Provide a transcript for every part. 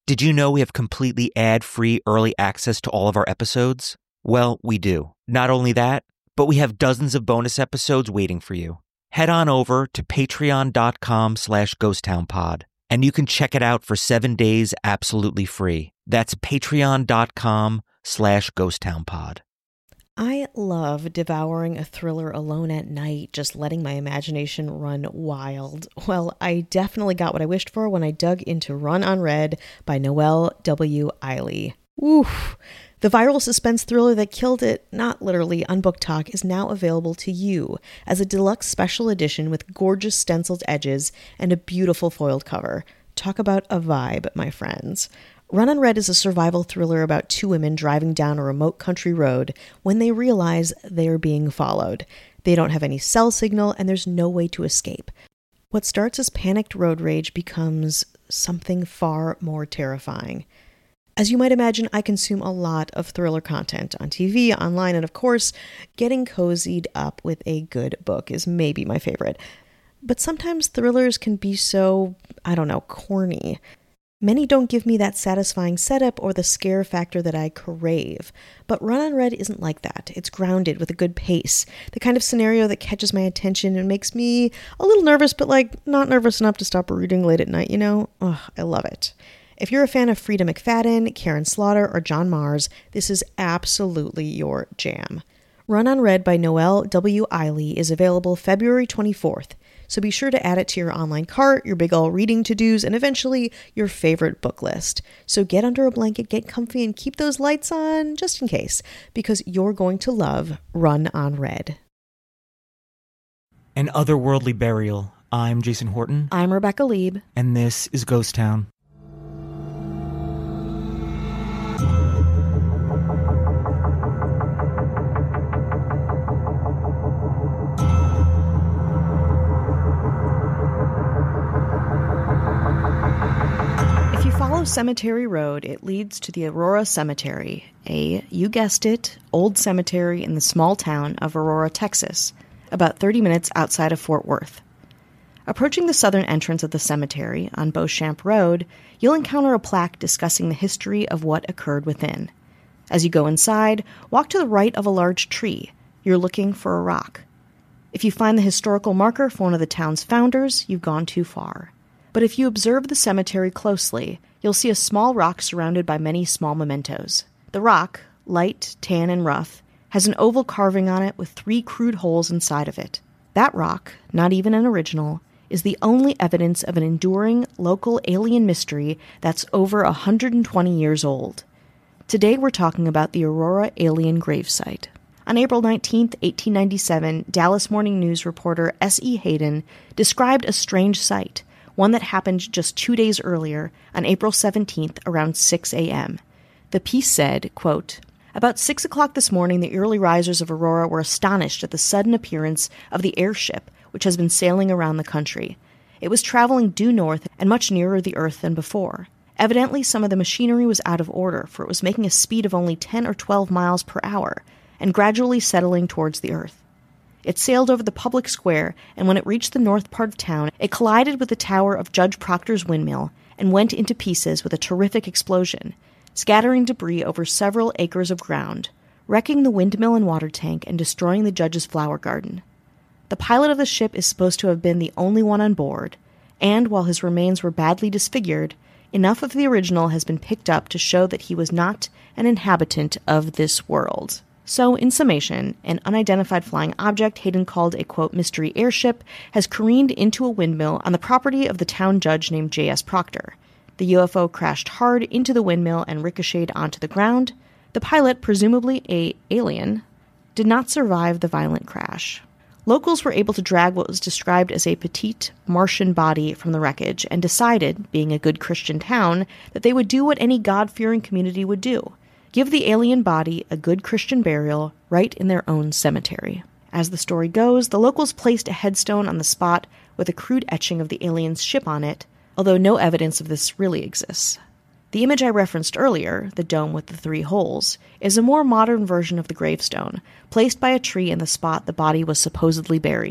Did you know we have completely ad-free early access to all of our episodes? Well, we do. Not only that, but we have dozens of bonus episodes waiting for you. Head on over to patreon.com/ghosttownpod, and you can check it out for 7 days absolutely free. That's patreon.com/ghosttownpod. I love devouring a thriller alone at night, just letting my imagination run wild. Well, I definitely got what I wished for when I dug into Run on Red by Noelle W. Eiley. Oof! The viral suspense thriller that killed it, not literally, on Book Talk is now available to you as a deluxe special edition with gorgeous stenciled edges and a beautiful foiled cover. Talk about a vibe, my friends. Run on Red is a survival thriller about two women driving down a remote country road when they realize they are being followed. They don't have any cell signal and there's no way to escape. What starts as panicked road rage becomes something far more terrifying. As you might imagine, I consume a lot of thriller content on TV, online, and of course, getting cozied up with a good book is maybe my favorite. But sometimes thrillers can be so, corny. Many don't give me that satisfying setup or the scare factor that I crave. But Run on Red isn't like that. It's grounded with a good pace, the kind of scenario that catches my attention and makes me a little nervous, but not nervous enough to stop reading late at night, I love it. If you're a fan of Frida McFadden, Karen Slaughter, or John Mars, this is absolutely your jam. Run on Red by Noelle W. Eiley is available February 24th, so be sure to add it to your online cart, your big ol' reading to-dos, and eventually your favorite book list. So get under a blanket, get comfy, and keep those lights on just in case, because you're going to love Run on Red. An Otherworldly Burial. I'm Jason Horton. I'm Rebecca Lieb. And this is Ghost Town. Cemetery Road, it leads to the Aurora Cemetery, you guessed it, old cemetery in the small town of Aurora, Texas, about 30 minutes outside of Fort Worth. Approaching the southern entrance of the cemetery on Beauchamp Road, you'll encounter a plaque discussing the history of what occurred within. As you go inside, walk to the right of a large tree. You're looking for a rock. If you find the historical marker for one of the town's founders, you've gone too far. But if you observe the cemetery closely, you'll see a small rock surrounded by many small mementos. The rock, light, tan, and rough, has an oval carving on it with 3 crude holes inside of it. That rock, not even an original, is the only evidence of an enduring local alien mystery that's over 120 years old. Today we're talking about the Aurora Alien Gravesite. On April 19, 1897, Dallas Morning News reporter S.E. Hayden described a strange sight, one that happened just 2 days earlier, on April 17th, around 6 a.m. The piece said, quote, "About 6 o'clock this morning, the early risers of Aurora were astonished at the sudden appearance of the airship, which has been sailing around the country. It was traveling due north and much nearer the earth than before. Evidently, some of the machinery was out of order, for it was making a speed of only 10 or 12 miles per hour, and gradually settling towards the earth. It sailed over the public square, and when it reached the north part of town, it collided with the tower of Judge Proctor's windmill and went into pieces with a terrific explosion, scattering debris over several acres of ground, wrecking the windmill and water tank and destroying the judge's flower garden. The pilot of the ship is supposed to have been the only one on board, and while his remains were badly disfigured, enough of the original has been picked up to show that he was not an inhabitant of this world." So, in summation, an unidentified flying object Hayden called a, quote, mystery airship has careened into a windmill on the property of the town judge named J.S. Proctor. The UFO crashed hard into the windmill and ricocheted onto the ground. The pilot, presumably a alien, did not survive the violent crash. Locals were able to drag what was described as a petite Martian body from the wreckage and decided, being a good Christian town, that they would do what any God-fearing community would do: give the alien body a good Christian burial right in their own cemetery. As the story goes, the locals placed a headstone on the spot with a crude etching of the alien's ship on it, although no evidence of this really exists. The image I referenced earlier, the dome with the 3 holes, is a more modern version of the gravestone, placed by a tree in the spot the body was supposedly buried.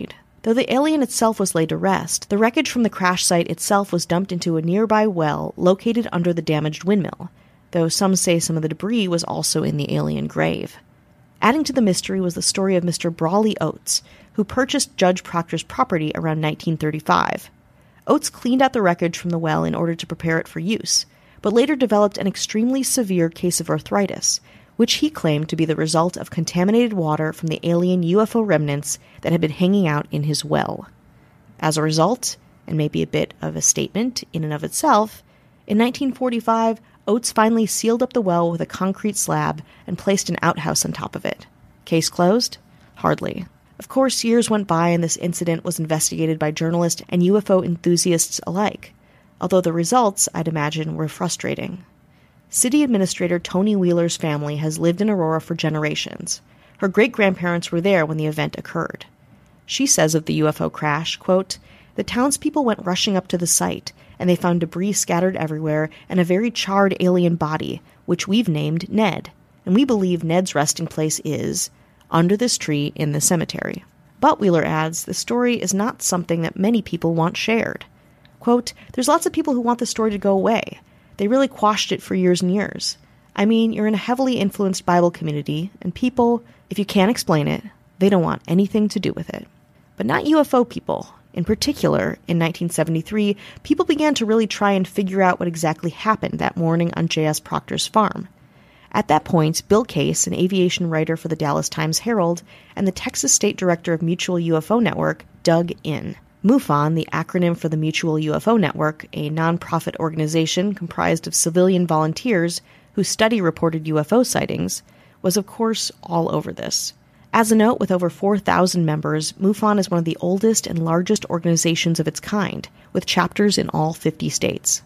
Though the alien itself was laid to rest, the wreckage from the crash site itself was dumped into a nearby well located under the damaged windmill, though some say some of the debris was also in the alien grave. Adding to the mystery was the story of Mr. Brawley Oates, who purchased Judge Proctor's property around 1935. Oates cleaned out the wreckage from the well in order to prepare it for use, but later developed an extremely severe case of arthritis, which he claimed to be the result of contaminated water from the alien UFO remnants that had been hanging out in his well. As a result, and maybe a bit of a statement in and of itself, in 1945, Oates finally sealed up the well with a concrete slab and placed an outhouse on top of it. Case closed? Hardly. Of course, years went by and this incident was investigated by journalists and UFO enthusiasts alike, although the results, I'd imagine, were frustrating. City Administrator Tony Wheeler's family has lived in Aurora for generations. Her great-grandparents were there when the event occurred. She says of the UFO crash, quote, "The townspeople went rushing up to the site, and they found debris scattered everywhere and a very charred alien body, which we've named Ned. And we believe Ned's resting place is under this tree in the cemetery." But, Wheeler adds, the story is not something that many people want shared. Quote, "There's lots of people who want the story to go away. They really quashed it for years and years. I mean, you're in a heavily influenced Bible community, and people, if you can't explain it, they don't want anything to do with it." But not UFO people. In particular, in 1973, people began to really try and figure out what exactly happened that morning on J.S. Proctor's farm. At that point, Bill Case, an aviation writer for the Dallas Times-Herald, and the Texas State Director of Mutual UFO Network dug in. MUFON, the acronym for the Mutual UFO Network, a nonprofit organization comprised of civilian volunteers who study reported UFO sightings, was of course all over this. As a note, with over 4,000 members, MUFON is one of the oldest and largest organizations of its kind, with chapters in all 50 states.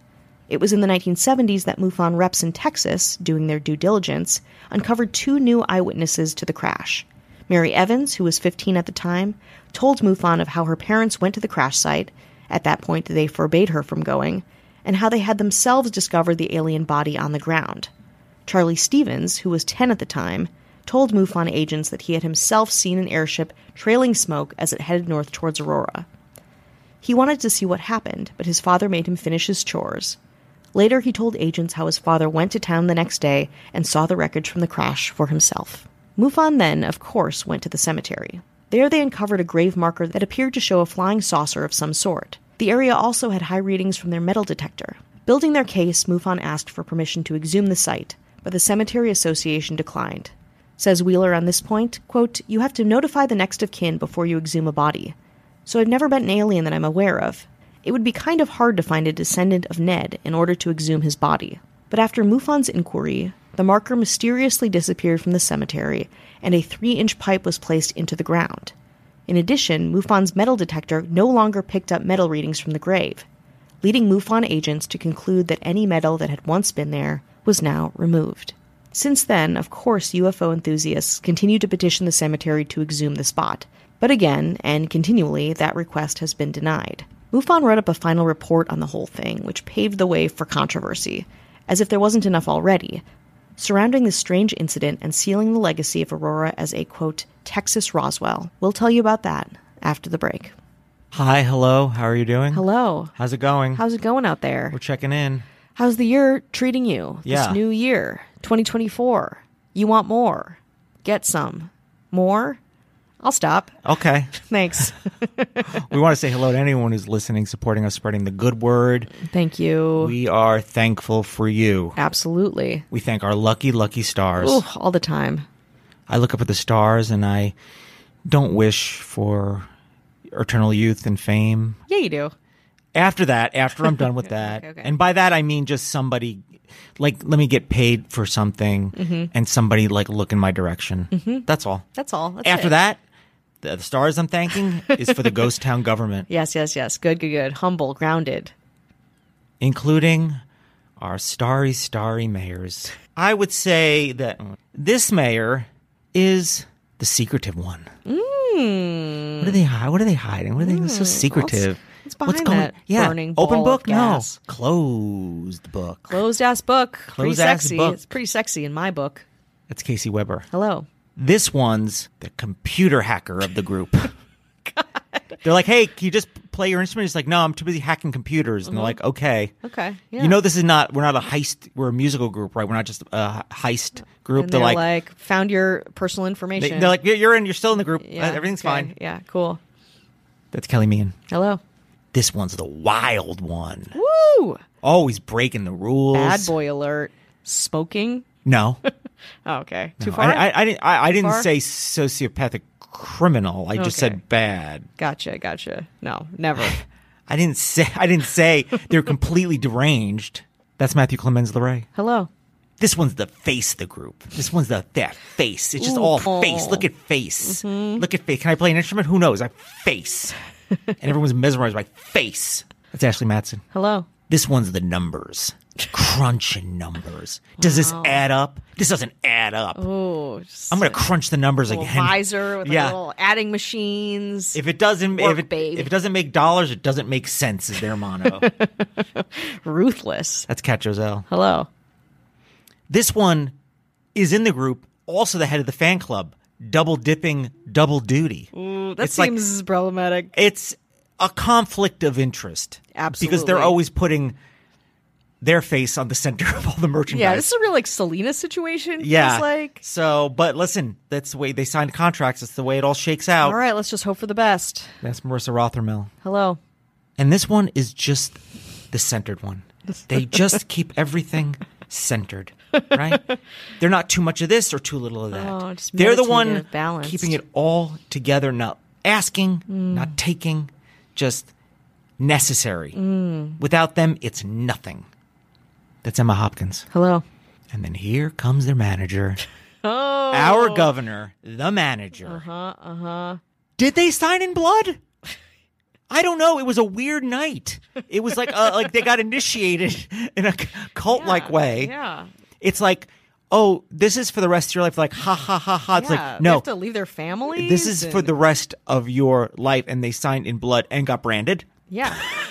It was in the 1970s that MUFON reps in Texas, doing their due diligence, uncovered 2 new eyewitnesses to the crash. Mary Evans, who was 15 at the time, told MUFON of how her parents went to the crash site, at that point they forbade her from going, and how they had themselves discovered the alien body on the ground. Charlie Stevens, who was 10 at the time, told MUFON agents that he had himself seen an airship trailing smoke as it headed north towards Aurora. He wanted to see what happened, but his father made him finish his chores. Later, he told agents how his father went to town the next day and saw the wreckage from the crash for himself. MUFON then, of course, went to the cemetery. There they uncovered a grave marker that appeared to show a flying saucer of some sort. The area also had high readings from their metal detector. Building their case, MUFON asked for permission to exhume the site, but the Cemetery Association declined. Says Wheeler on this point, quote, "You have to notify the next of kin before you exhume a body. So I've never met an alien that I'm aware of. It would be kind of hard to find a descendant of Ned in order to exhume his body." But after MUFON's inquiry, the marker mysteriously disappeared from the cemetery, and a 3-inch pipe was placed into the ground. In addition, MUFON's metal detector no longer picked up metal readings from the grave, leading MUFON agents to conclude that any metal that had once been there was now removed. Since then, of course, UFO enthusiasts continue to petition the cemetery to exhume the spot, but again, and continually, that request has been denied. MUFON wrote up a final report on the whole thing, which paved the way for controversy, as if there wasn't enough already, surrounding this strange incident and sealing the legacy of Aurora as a, quote, Texas Roswell. We'll tell you about that after the break. Hi, hello, how are you doing? Hello. How's it going? How's it going out there? We're checking in. How's the year treating you? Yeah. This new year, 2024. You want more? Get some. More? I'll stop. Okay. Thanks. We want to say hello to anyone who's listening, supporting us, spreading the good word. Thank you. We are thankful for you. Absolutely. We thank our lucky, lucky stars. Ooh, all the time. I look up at the stars and I don't wish for eternal youth and fame. Yeah, you do. After I'm done with that. Okay. And by that, I mean just somebody, like, let me get paid for something and somebody, like, look in my direction. Mm-hmm. That's all. That's all. That's After it. that, the stars I'm thanking is for the ghost town government. Yes. Good. Humble, grounded. Including our starry mayors. I would say that this mayor is the secretive one. What are they hiding? What are they so secretive? What's behind that burning ball Open book? of gas? No. Closed book. Closed-ass book. Pretty Closed-ass sexy. book. It's pretty sexy in my book. That's Casey Weber. Hello. This one's the computer hacker of the group. God. They're like, hey, can you just play your instrument? He's like, no, I'm too busy hacking computers. And they're like, okay. Okay. Yeah. You know, we're not a heist. We're a musical group, right? We're not just a heist group. And they're like, found your personal information. They're like, you're still in the group. Yeah, Everything's okay. fine. Yeah, cool. That's Kelly Meehan. Hello. This one's the wild one. Woo! Always breaking the rules. Bad boy alert. Smoking? No. Oh, okay. No, Too far? I didn't far? say sociopathic criminal. I just Okay. said bad. Gotcha. No, never. I didn't say they're completely deranged. That's Matthew Clemens LeRae. Hello. This one's the face of the group. This one's that face. It's just all face. Look at face. Look at face. Can I play an instrument? Who knows? I face. And everyone's mesmerized by face. That's Ashley Madsen. Hello. This one's the numbers. Crunching numbers. Does this add up? This doesn't add up. Oh, I'm going to crunch the numbers little again. visor with little adding machines. If it doesn't, Work, babe. if it doesn't make dollars, it doesn't make sense. Is their motto. Ruthless. That's Cat Joselle. Hello. This one is in the group, also the head of the fan club, double dipping, double duty. Ooh, that It's seems problematic. It's a conflict of interest. Absolutely. Because they're always putting their face on the center of all the merchandise. Yeah, this is a real like Selena situation. Yeah. Feels like. So, but listen, that's the way they signed contracts. That's the way it all shakes out. All right, let's just hope for the best. That's Marissa Rothermel. Hello. And this one is just the centered one. They just keep everything centered, right? They're not too much of this or too little of that. Oh, just They're the one meditative, balanced. keeping it all together, not asking, not taking, just necessary. Without them, it's nothing. That's Emma Hopkins. Hello. And then here comes their manager, Oh. our governor, the manager. Did they sign in blood? I don't know. It was a weird night. It was like they got initiated in a cult-like way. Yeah. It's like, oh, this is for the rest of your life. Like, ha, ha, ha, ha. It's Yeah, like, they no. have to leave their families. This is for the rest of your life. And they signed in blood and got branded. Yeah.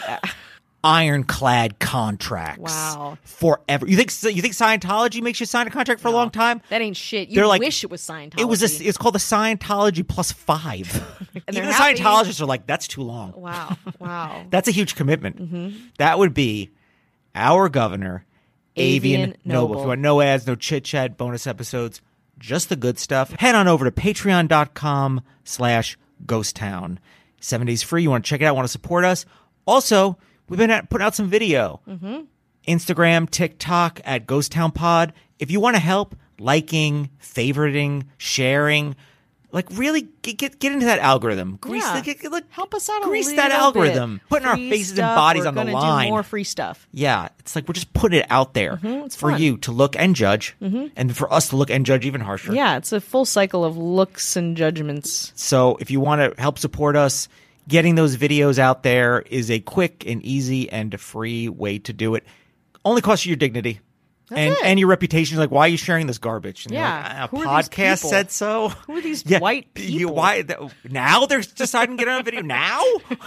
Ironclad contracts. Wow. Forever. You think Scientology makes you sign a contract for a long time? That ain't shit. You They're like- wish it was Scientology. It's called the Scientology plus 5. And Even they're the happy. Scientologists are like, that's too long. Wow. That's a huge commitment. That would be our governor, Avian Avian Noble. Noble. If you want no ads, no chit chat, bonus episodes, just the good stuff, head on over to patreon.com/ghosttown. 7 days free. You want to check it out, want to support us. Also, we've been putting out some video. Instagram, TikTok at Ghost Town Pod. If you want to help liking, favoriting, sharing, like really get into that algorithm. Help us out a grease little that algorithm. bit. Putting our Free faces and stuff. bodies We're on the gonna line. Do more free stuff. Yeah, it's like we're just putting it out there it's for fun. you to look and judge, and for us to look and judge even harsher. Yeah, it's a full cycle of looks and judgments. So if you want to help support us, getting those videos out there is a quick and easy and a free way to do it. Only costs you your dignity. That's it. And your reputation is like, why are you sharing this garbage? And you're Yeah. like, Who a are these podcast people? said so. Who are these white people? Now they're deciding to get on a video now?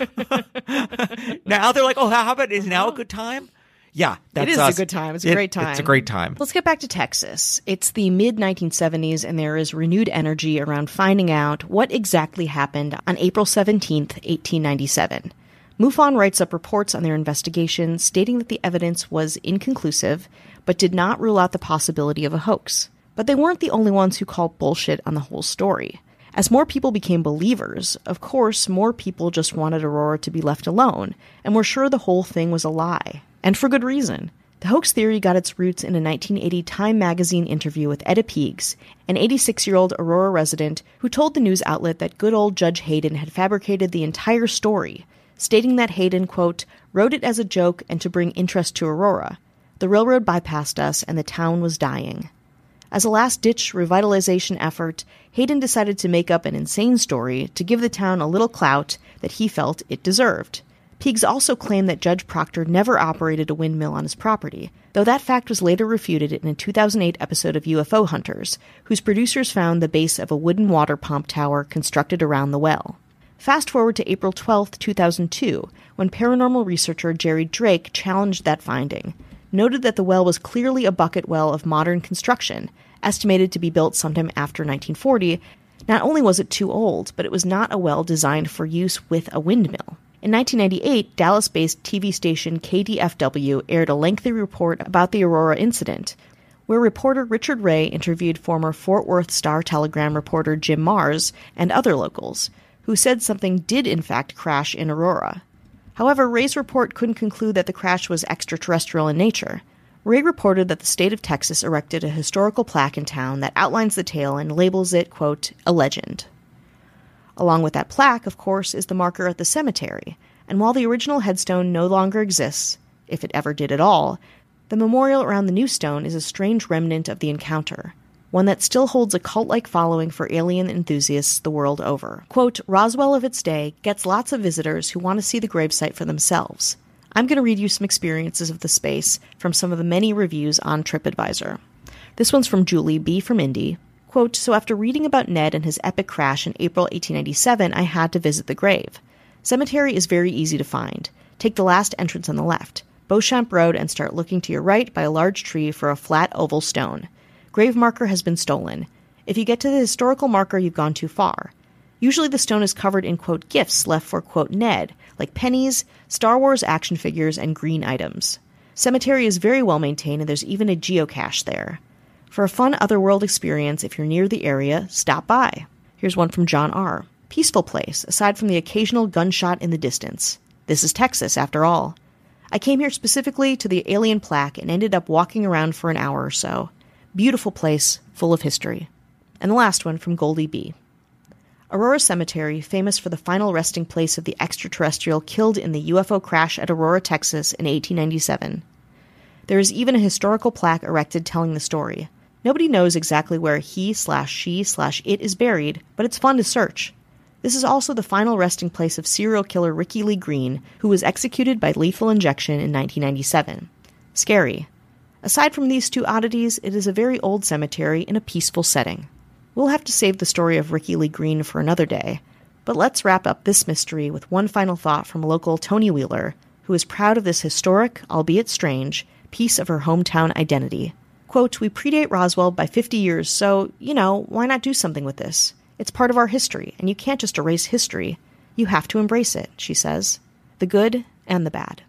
Now they're like, oh, how about is now a good time? Yeah, that's is us. a good time. It's a great time. It's a great time. Let's get back to Texas. It's the mid-1970s, and there is renewed energy around finding out what exactly happened on April 17th, 1897. MUFON writes up reports on their investigation stating that the evidence was inconclusive, but did not rule out the possibility of a hoax. But they weren't the only ones who called bullshit on the whole story. As more people became believers, of course, more people just wanted Aurora to be left alone, and were sure the whole thing was a lie. And for good reason. The hoax theory got its roots in a 1980 Time magazine interview with Etta Peegs, an 86-year-old Aurora resident who told the news outlet that good old Judge Hayden had fabricated the entire story, stating that Hayden, quote, wrote it as a joke and to bring interest to Aurora. The railroad bypassed us and the town was dying. As a last-ditch revitalization effort, Hayden decided to make up an insane story to give the town a little clout that he felt it deserved. Peegs also claimed that Judge Proctor never operated a windmill on his property, though that fact was later refuted in a 2008 episode of UFO Hunters, whose producers found the base of a wooden water pump tower constructed around the well. Fast forward to April 12, 2002, when paranormal researcher Jerry Drake challenged that finding, noted that the well was clearly a bucket well of modern construction, estimated to be built sometime after 1940, Not only was it too old, but it was not a well designed for use with a windmill. In 1998, Dallas-based TV station KDFW aired a lengthy report about the Aurora incident, where reporter Richard Ray interviewed former Fort Worth Star-Telegram reporter Jim Mars and other locals, who said something did in fact crash in Aurora. However, Ray's report couldn't conclude that the crash was extraterrestrial in nature. Ray reported that the state of Texas erected a historical plaque in town that outlines the tale and labels it, quote, a legend. Along with that plaque, of course, is the marker at the cemetery, and while the original headstone no longer exists, if it ever did at all, the memorial around the new stone is a strange remnant of the encounter, one that still holds a cult-like following for alien enthusiasts the world over. Quote, Roswell of its day gets lots of visitors who want to see the gravesite for themselves. I'm going to read you some experiences of the space from some of the many reviews on TripAdvisor. This one's from Julie B. from Indy. Quote, so after reading about Ned and his epic crash in April 1897, I had to visit the grave. Cemetery is very easy to find. Take the last entrance on the left, Beauchamp Road, and start looking to your right by a large tree for a flat oval stone. Grave marker has been stolen. If you get to the historical marker, you've gone too far. Usually the stone is covered in, quote, gifts left for, quote, Ned, like pennies, Star Wars action figures, and green items. Cemetery is very well maintained, and there's even a geocache there. For a fun otherworld experience, if you're near the area, stop by. Here's one from John R. Peaceful place, aside from the occasional gunshot in the distance. This is Texas, after all. I came here specifically to the alien plaque and ended up walking around for an hour or so. Beautiful place, full of history. And the last one from Goldie B. Aurora Cemetery, famous for the final resting place of the extraterrestrial killed in the UFO crash at Aurora, Texas in 1897. There is even a historical plaque erected telling the story. Nobody knows exactly where he/she/it is buried, but it's fun to search. This is also the final resting place of serial killer Ricky Lee Green, who was executed by lethal injection in 1997. Scary. Aside from these two oddities, it is a very old cemetery in a peaceful setting. We'll have to save the story of Ricky Lee Green for another day, but let's wrap up this mystery with one final thought from local Tony Wheeler, who is proud of this historic, albeit strange, piece of her hometown identity. Quote, we predate Roswell by 50 years, so, why not do something with this? It's part of our history, and you can't just erase history. You have to embrace it, she says. The good and the bad.